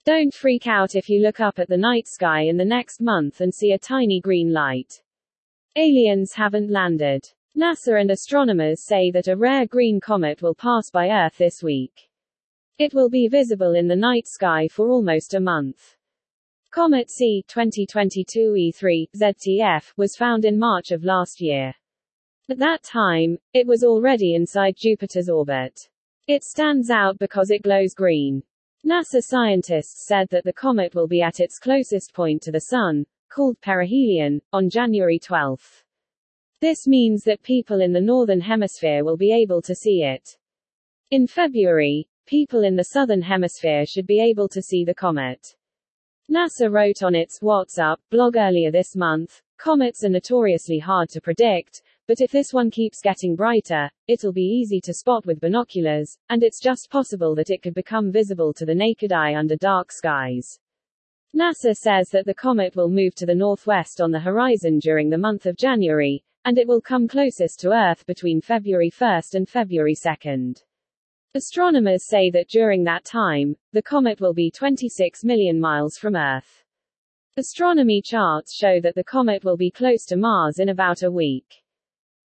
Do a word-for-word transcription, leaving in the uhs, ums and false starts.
Don't freak out if you look up at the night sky in the next month and see a tiny green light. Aliens haven't landed. NASA and astronomers say that a rare green comet will pass by Earth this week. It will be visible in the night sky for almost a month. Comet C twenty twenty-two E three Z T F was found in March of last year. At that time, it was already inside Jupiter's orbit. It stands out because it glows green. NASA scientists said that the comet will be at its closest point to the Sun, called perihelion, on January twelfth. This means that people in the northern hemisphere will be able to see it. In February, people in the southern hemisphere should be able to see the comet. NASA wrote on its What's Up blog earlier this month, "Comets are notoriously hard to predict, but if this one keeps getting brighter, it'll be easy to spot with binoculars, and it's just possible that it could become visible to the naked eye under dark skies." NASA says that the comet will move to the northwest on the horizon during the month of January, and it will come closest to Earth between February first and February second. Astronomers say that during that time, the comet will be twenty-six million miles from Earth. Astronomy charts show that the comet will be close to Mars in about a week.